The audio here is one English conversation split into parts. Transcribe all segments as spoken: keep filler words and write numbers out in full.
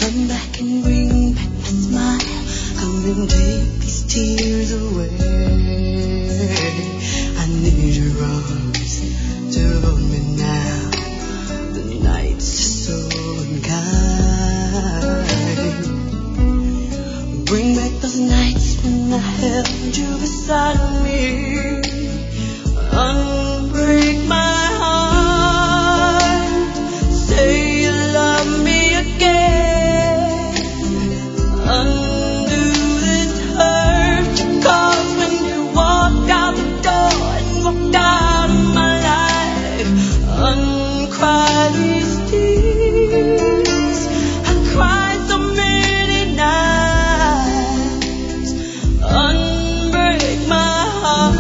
Come back and bring back my smile. Come and take these tears away. I need your arms to hold me now. The nights are so unkind. Bring back those nights when I held you beside me. Unbreak my heart. Say you love me again. Undo this hurt you caused when you walked out the door and walked out of my life. Uncry these tears. I cried so many nights. Unbreak my heart.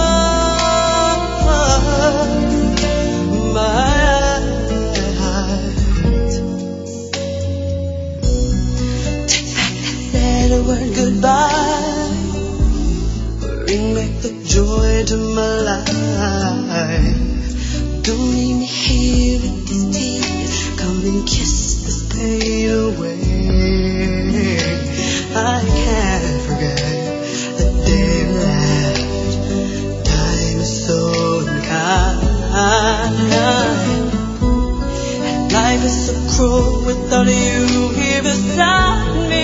Word goodbye. Bring back the joy to my life. Don't leave me here with these tears. Come and kiss this pain away. I can't forget the day we left. Time is so unkind. And life is so cruel without you here beside me.